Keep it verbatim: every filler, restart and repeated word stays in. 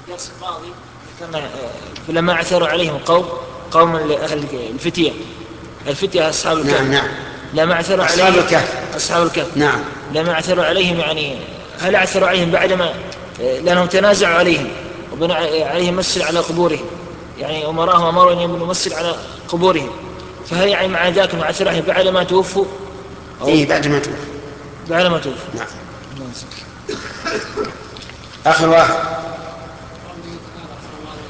درس الماضي ذكرنا فلما اعثروا عليهم قوم قوم أهل الفتية الفتية أصحاب الكهف. نعم نعم لما اعثروا أصحاب عليهم الكهف. أصحاب الكهف. نعم. لما اعثروا عليهم يعني هل اعثروا عليهم بعدما لأنهم تنازعوا عليهم وبنى عليهم مسجد على قبورهم، يعني أمراهم أمروا أن يبنوا مسجد على قبورهم، فهل يعني مع ذاك مع اعثروا عليهم بعد ما توفوا أو إيه بعد ما توفوا. بعد ما توفوا؟ نعم. آخر واحد.